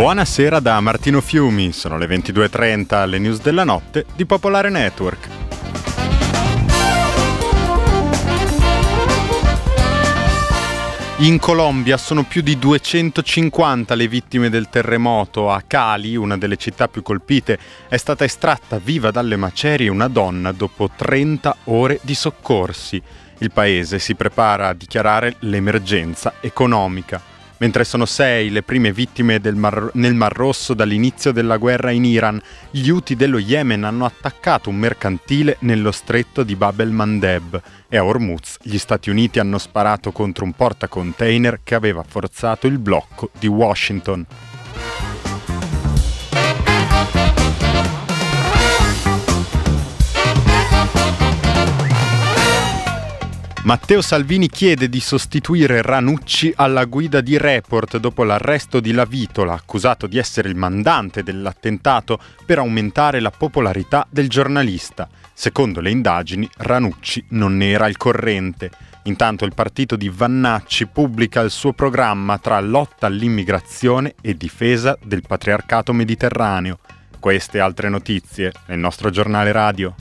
Buonasera da Martino Fiumi, sono le 22:30, le news della notte di Popolare Network. In Colombia sono più di 250 le vittime del terremoto. A Cali, una delle città più colpite, è stata estratta viva dalle macerie una donna dopo 30 ore di soccorsi. Il paese si prepara a dichiarare l'emergenza economica. Mentre sono 6 le prime vittime nel Mar Rosso dall'inizio della guerra in Iran, gli Houthi dello Yemen hanno attaccato un mercantile nello stretto di Bab el-Mandeb e a Hormuz gli Stati Uniti hanno sparato contro un portacontainer che aveva forzato il blocco di Washington. Matteo Salvini chiede di sostituire Ranucci alla guida di Report dopo l'arresto di Lavitola, accusato di essere il mandante dell'attentato per aumentare la popolarità del giornalista. Secondo le indagini, Ranucci non ne era al corrente. Intanto il partito di Vannacci pubblica il suo programma tra lotta all'immigrazione e difesa del patriarcato mediterraneo. Queste e altre notizie nel nostro giornale radio.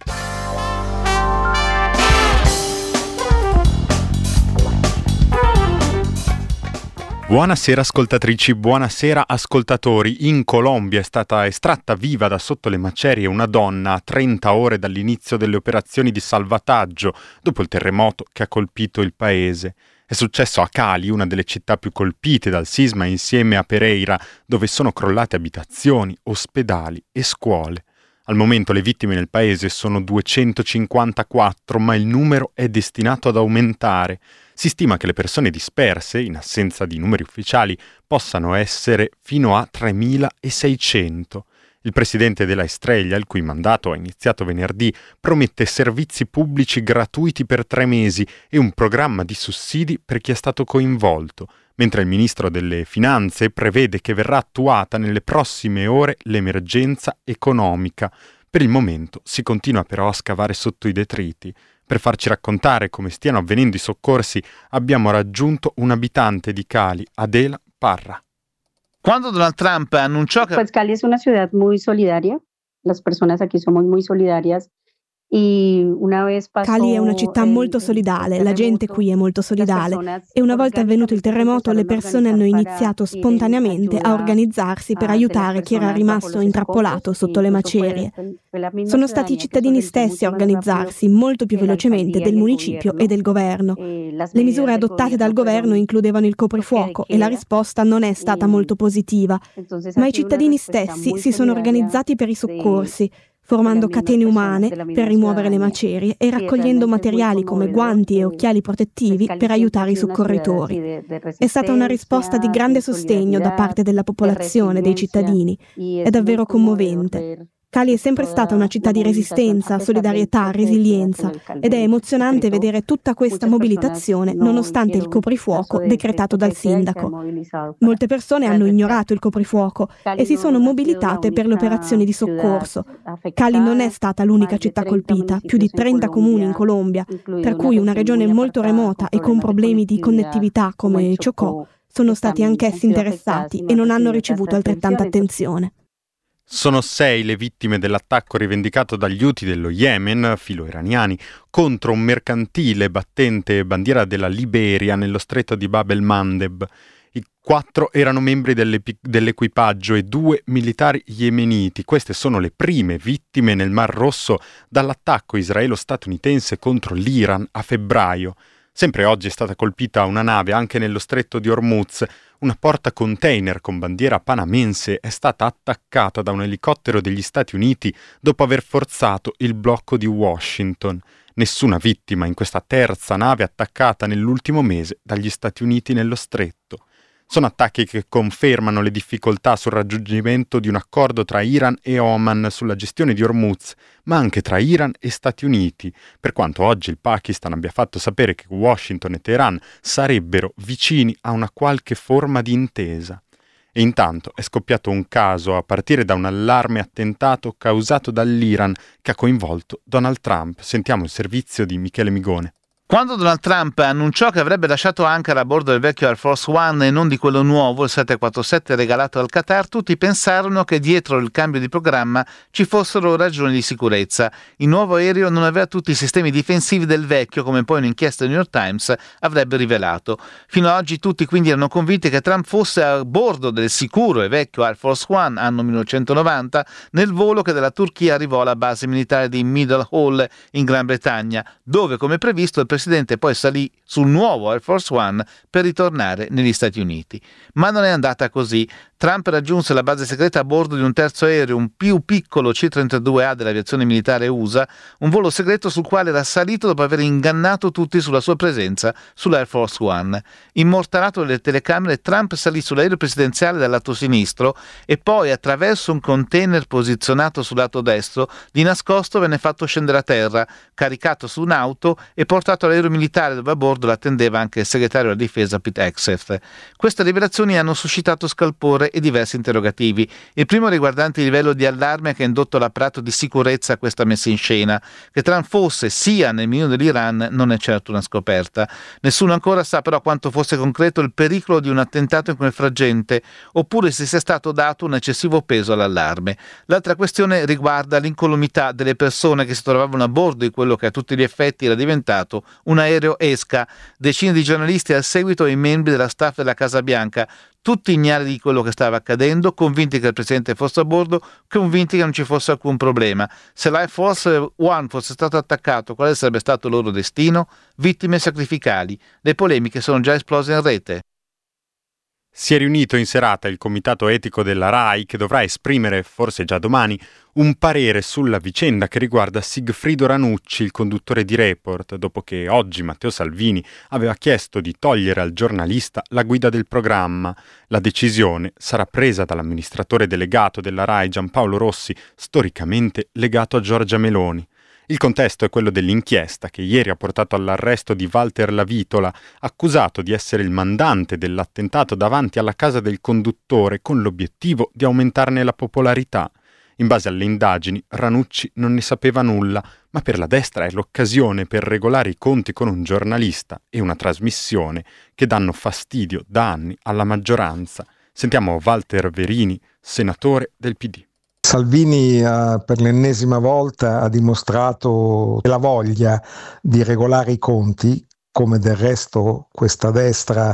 Buonasera ascoltatrici, buonasera ascoltatori. In Colombia è stata estratta viva da sotto le macerie una donna a 30 ore dall'inizio delle operazioni di salvataggio dopo il terremoto che ha colpito il paese. È successo a Cali, una delle città più colpite dal sisma, insieme a Pereira, dove sono crollate abitazioni, ospedali e scuole. Al momento le vittime nel paese sono 254, ma il numero è destinato ad aumentare. Si stima che le persone disperse, in assenza di numeri ufficiali, possano essere fino a 3.600. Il presidente della Estrella, il cui mandato ha iniziato venerdì, promette servizi pubblici gratuiti per 3 mesi e un programma di sussidi per chi è stato coinvolto, mentre il ministro delle Finanze prevede che verrà attuata nelle prossime ore l'emergenza economica. Per il momento si continua però a scavare sotto i detriti. Per farci raccontare come stiano avvenendo i soccorsi abbiamo raggiunto un abitante di Cali, Adela Parra. Quando Donald Trump annunciò che... Pues Cali es una ciudad muy solidaria, las personas aquí somos muy solidarias. Cali è una città molto solidale, la gente qui è molto solidale e una volta avvenuto il terremoto le persone hanno iniziato spontaneamente a organizzarsi per aiutare chi era rimasto intrappolato sotto le macerie. Sono stati i cittadini stessi a organizzarsi molto più velocemente del municipio e del governo. Le misure adottate dal governo includevano il coprifuoco e la risposta non è stata molto positiva, ma i cittadini stessi si sono organizzati per i soccorsi, formando catene umane per rimuovere le macerie e raccogliendo materiali come guanti e occhiali protettivi per aiutare i soccorritori. È stata una risposta di grande sostegno da parte della popolazione, dei cittadini. È davvero commovente. Cali è sempre stata una città di resistenza, solidarietà, resilienza ed è emozionante vedere tutta questa mobilitazione nonostante il coprifuoco decretato dal sindaco. Molte persone hanno ignorato il coprifuoco e si sono mobilitate per le operazioni di soccorso. Cali non è stata l'unica città colpita, più di 30 comuni in Colombia, per cui una regione molto remota e con problemi di connettività come Chocó sono stati anch'essi interessati e non hanno ricevuto altrettanta attenzione. Sono 6 le vittime dell'attacco rivendicato dagli Houthi dello Yemen, filo-iraniani, contro un mercantile battente bandiera della Liberia nello stretto di Bab el-Mandeb. I 4 erano membri dell'equipaggio e 2 militari yemeniti. Queste sono le prime vittime nel Mar Rosso dall'attacco israelo-statunitense contro l'Iran a febbraio. Sempre oggi è stata colpita una nave anche nello stretto di Hormuz. Una portacontainer con bandiera panamense è stata attaccata da un elicottero degli Stati Uniti dopo aver forzato il blocco di Washington. Nessuna vittima in questa terza nave attaccata nell'ultimo mese dagli Stati Uniti nello stretto. Sono attacchi che confermano le difficoltà sul raggiungimento di un accordo tra Iran e Oman sulla gestione di Hormuz, ma anche tra Iran e Stati Uniti, per quanto oggi il Pakistan abbia fatto sapere che Washington e Teheran sarebbero vicini a una qualche forma di intesa. E intanto è scoppiato un caso a partire da un allarme attentato causato dall'Iran che ha coinvolto Donald Trump. Sentiamo il servizio di Michele Migone. Quando Donald Trump annunciò che avrebbe lasciato Ankara a bordo del vecchio Air Force One e non di quello nuovo, il 747 regalato dal Qatar, tutti pensarono che dietro il cambio di programma ci fossero ragioni di sicurezza. Il nuovo aereo non aveva tutti i sistemi difensivi del vecchio, come poi un'inchiesta del New York Times avrebbe rivelato. Fino ad oggi tutti quindi erano convinti che Trump fosse a bordo del sicuro e vecchio Air Force One, anno 1990, nel volo che dalla Turchia arrivò alla base militare di Middle Hall in Gran Bretagna, dove, come previsto, il presidente poi salì sul nuovo Air Force One per ritornare negli Stati Uniti. Ma non è andata così. Trump raggiunse la base segreta a bordo di un terzo aereo, un più piccolo C-32A dell'aviazione militare USA, un volo segreto sul quale era salito dopo aver ingannato tutti sulla sua presenza sull'Air Force One. Immortalato dalle telecamere, Trump salì sull'aereo presidenziale dal lato sinistro e poi, attraverso un container posizionato sul lato destro, di nascosto venne fatto scendere a terra, caricato su un'auto e portato all'aereo militare dove a bordo l'attendeva anche il segretario della difesa Pete Hegseth. Queste rivelazioni hanno suscitato scalpore e diversi interrogativi. Il primo riguardante il livello di allarme che ha indotto l'apparato di sicurezza a questa messa in scena. Che Trump fosse sia nel menù dell'Iran non è certo una scoperta. Nessuno ancora sa però quanto fosse concreto il pericolo di un attentato in quel frangente, oppure se sia stato dato un eccessivo peso all'allarme. L'altra questione riguarda l'incolumità delle persone che si trovavano a bordo di quello che a tutti gli effetti era diventato un aereo esca. Decine di giornalisti al seguito e i membri della staff della Casa Bianca, tutti ignari di quello che stava accadendo, convinti che il presidente fosse a bordo, convinti che non ci fosse alcun problema. Se l'Air Force One fosse stato attaccato, quale sarebbe stato il loro destino? Vittime sacrificali. Le polemiche sono già esplose in rete. Si è riunito in serata il comitato etico della RAI che dovrà esprimere, forse già domani, un parere sulla vicenda che riguarda Sigfrido Ranucci, il conduttore di Report, dopo che oggi Matteo Salvini aveva chiesto di togliere al giornalista la guida del programma. La decisione sarà presa dall'amministratore delegato della RAI Giampaolo Rossi, storicamente legato a Giorgia Meloni. Il contesto è quello dell'inchiesta che ieri ha portato all'arresto di Walter Lavitola, accusato di essere il mandante dell'attentato davanti alla casa del conduttore con l'obiettivo di aumentarne la popolarità. In base alle indagini, Ranucci non ne sapeva nulla, ma per la destra è l'occasione per regolare i conti con un giornalista e una trasmissione che danno fastidio da anni alla maggioranza. Sentiamo Walter Verini, senatore del PD. Salvini per l'ennesima volta ha dimostrato la voglia di regolare i conti, come del resto questa destra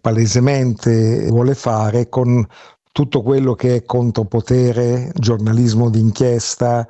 palesemente vuole fare, con tutto quello che è contropotere, giornalismo d'inchiesta,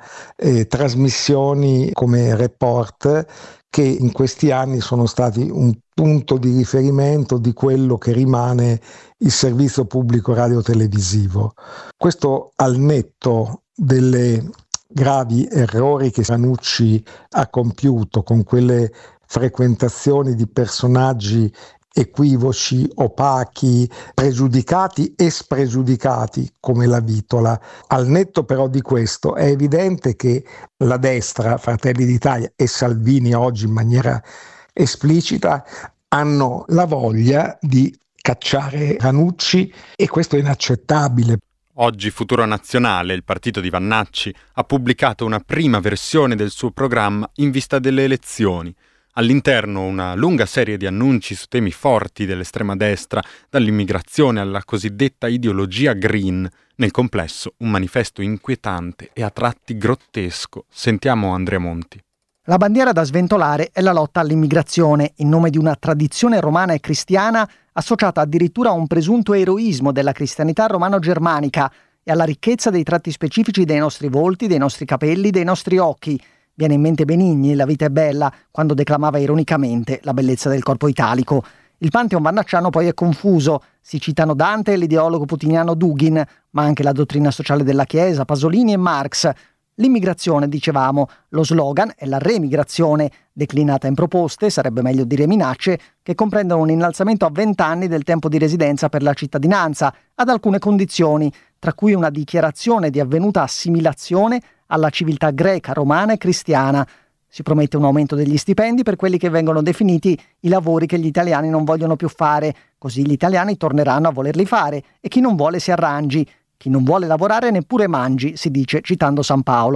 trasmissioni come Report, che in questi anni sono stati un punto di riferimento di quello che rimane il servizio pubblico radiotelevisivo. Questo al netto delle gravi errori che Ranucci ha compiuto con quelle frequentazioni di personaggi equivoci, opachi, pregiudicati e spregiudicati come Lavitola. Al netto però di questo è evidente che la destra, Fratelli d'Italia e Salvini oggi in maniera esplicita, hanno la voglia di cacciare Ranucci e questo è inaccettabile. Oggi Futuro Nazionale, il partito di Vannacci, ha pubblicato una prima versione del suo programma in vista delle elezioni. All'interno una lunga serie di annunci su temi forti dell'estrema destra, dall'immigrazione alla cosiddetta ideologia green. Nel complesso un manifesto inquietante e a tratti grottesco. Sentiamo Andrea Monti. La bandiera da sventolare è la lotta all'immigrazione, in nome di una tradizione romana e cristiana associata addirittura a un presunto eroismo della cristianità romano-germanica e alla ricchezza dei tratti specifici dei nostri volti, dei nostri capelli, dei nostri occhi. Viene in mente Benigni, La vita è bella, quando declamava ironicamente la bellezza del corpo italico. Il pantheon vannacciano poi è confuso. Si citano Dante e l'ideologo putiniano Dugin, ma anche la dottrina sociale della Chiesa, Pasolini e Marx. L'immigrazione, dicevamo, lo slogan è la remigrazione, declinata in proposte, sarebbe meglio dire minacce, che comprendono un innalzamento a 20 anni del tempo di residenza per la cittadinanza, ad alcune condizioni, tra cui una dichiarazione di avvenuta assimilazione alla civiltà greca, romana e cristiana. Si promette un aumento degli stipendi per quelli che vengono definiti i lavori che gli italiani non vogliono più fare, così gli italiani torneranno a volerli fare e chi non vuole si arrangi. Chi non vuole lavorare neppure mangi, si dice citando San Paolo.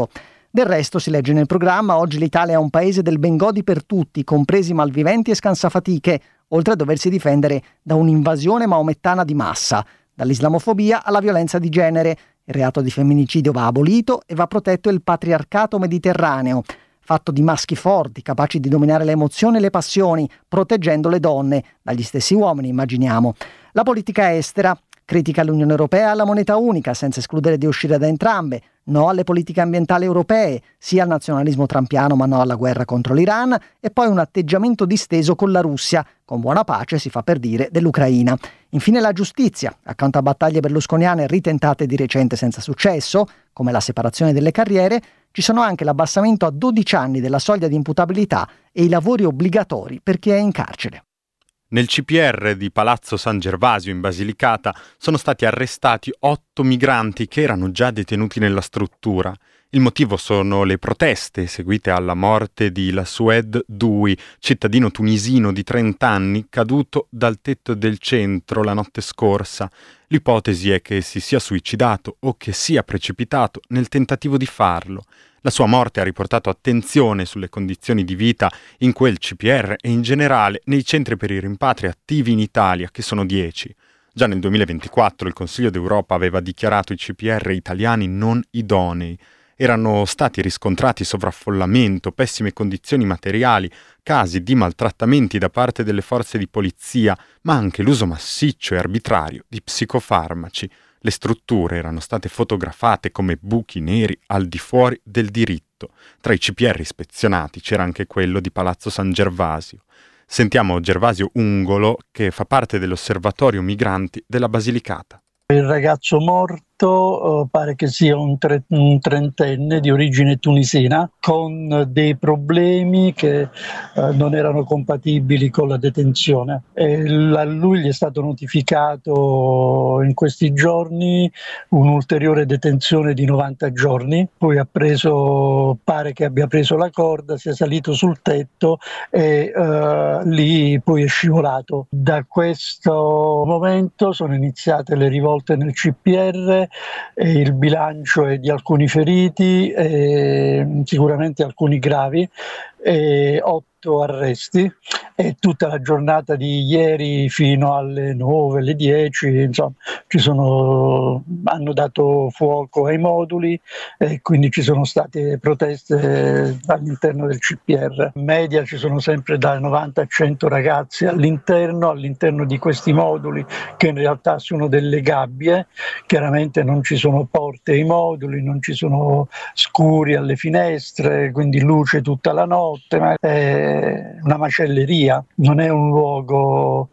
Del resto, si legge nel programma, oggi l'Italia è un paese del bengodi per tutti, compresi malviventi e scansafatiche, oltre a doversi difendere da un'invasione maomettana di massa, dall'islamofobia alla violenza di genere. Il reato di femminicidio va abolito e va protetto il patriarcato mediterraneo, fatto di maschi forti, capaci di dominare le emozioni e le passioni, proteggendo le donne, dagli stessi uomini, immaginiamo. La politica estera critica l'Unione Europea e la moneta unica, senza escludere di uscire da entrambe. No alle politiche ambientali europee, sì al nazionalismo trumpiano ma no alla guerra contro l'Iran, e poi un atteggiamento disteso con la Russia, con buona pace si fa per dire dell'Ucraina. Infine la giustizia, accanto a battaglie berlusconiane ritentate di recente senza successo, come la separazione delle carriere, ci sono anche l'abbassamento a 12 anni della soglia di imputabilità e i lavori obbligatori per chi è in carcere. Nel CPR di Palazzo San Gervasio in Basilicata sono stati arrestati 8 migranti che erano già detenuti nella struttura. Il motivo sono le proteste seguite alla morte di Lasoued Doui, cittadino tunisino di 30 anni caduto dal tetto del centro la notte scorsa. L'ipotesi è che si sia suicidato o che sia precipitato nel tentativo di farlo. La sua morte ha riportato attenzione sulle condizioni di vita in quel CPR e in generale nei centri per i rimpatri attivi in Italia, che sono 10. Già nel 2024 il Consiglio d'Europa aveva dichiarato i CPR italiani non idonei. Erano stati riscontrati sovraffollamento, pessime condizioni materiali, casi di maltrattamenti da parte delle forze di polizia, ma anche l'uso massiccio e arbitrario di psicofarmaci. Le strutture erano state fotografate come buchi neri al di fuori del diritto. Tra i CPR ispezionati c'era anche quello di Palazzo San Gervasio. Sentiamo Gervasio Ungolo, che fa parte dell'Osservatorio Migranti della Basilicata. Il ragazzo morto pare che sia un trentenne di origine tunisina con dei problemi che non erano compatibili con la detenzione. A lui gli è stato notificato in questi giorni un'ulteriore detenzione di 90 giorni, poi pare che abbia preso la corda, sia salito sul tetto e lì poi è scivolato. Da questo momento sono iniziate le rivolte nel CPR. E il bilancio è di alcuni feriti, sicuramente alcuni gravi, 8 arresti, e tutta la giornata di ieri fino alle 9, alle 10, insomma, hanno dato fuoco ai moduli e quindi ci sono state proteste all'interno del CPR. In media ci sono sempre da 90 a 100 ragazzi all'interno di questi moduli, che in realtà sono delle gabbie. Chiaramente non ci sono porte ai moduli, non ci sono scuri alle finestre, quindi luce tutta la notte, ma è una macelleria, non è un luogo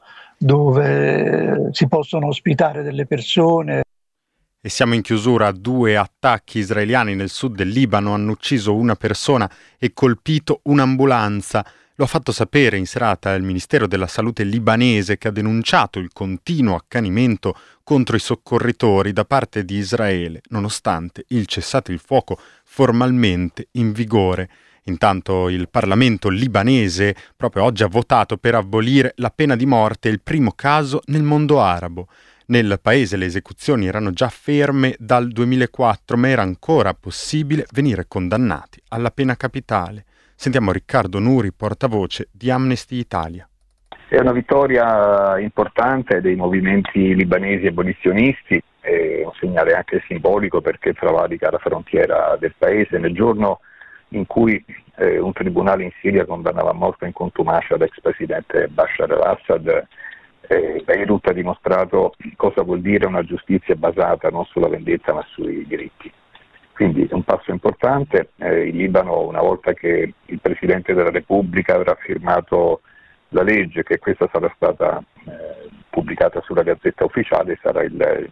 dove si possono ospitare delle persone. E siamo in chiusura. 2 attacchi israeliani nel sud del Libano hanno ucciso una persona e colpito un'ambulanza. Lo ha fatto sapere in serata il Ministero della Salute libanese, che ha denunciato il continuo accanimento contro i soccorritori da parte di Israele, nonostante il cessate il fuoco formalmente in vigore. Intanto il Parlamento libanese proprio oggi ha votato per abolire la pena di morte, il primo caso nel mondo arabo. Nel paese le esecuzioni erano già ferme dal 2004, ma era ancora possibile venire condannati alla pena capitale. Sentiamo Riccardo Nuri, portavoce di Amnesty Italia. È una vittoria importante dei movimenti libanesi abolizionisti, è un segnale anche simbolico perché travalica la frontiera del paese. Nel giorno in cui un tribunale in Siria condannava a morte in contumacia l'ex presidente Bashar al-Assad, Beirut ha dimostrato cosa vuol dire una giustizia basata non sulla vendetta ma sui diritti. Quindi è un passo importante. Il Libano, una volta che il Presidente della Repubblica avrà firmato la legge, che questa sarà stata pubblicata sulla Gazzetta Ufficiale, sarà il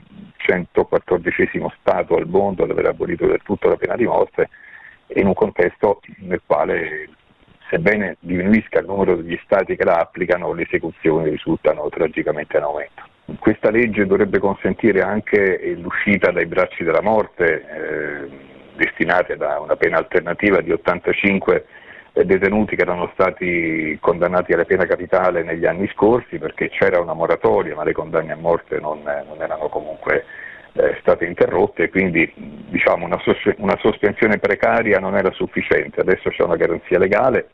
114° Stato al mondo ad aver abolito del tutto la pena di morte, in un contesto nel quale, sebbene diminuisca il numero degli Stati che la applicano, le esecuzioni risultano tragicamente in aumento. Questa legge dovrebbe consentire anche l'uscita dai bracci della morte, destinate da una pena alternativa di 85 detenuti che erano stati condannati alla pena capitale negli anni scorsi, perché c'era una moratoria, ma le condanne a morte non erano comunque state interrotte, quindi diciamo una sospensione precaria non era sufficiente, adesso c'è una garanzia legale.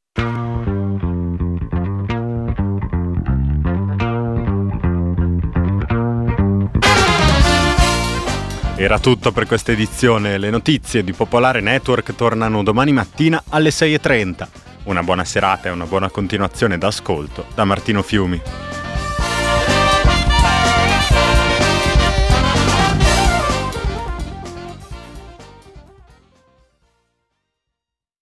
Era tutto per questa edizione. Le notizie di Popolare Network tornano domani mattina alle 6:30. Una buona serata e una buona continuazione d'ascolto da Martino Fiumi.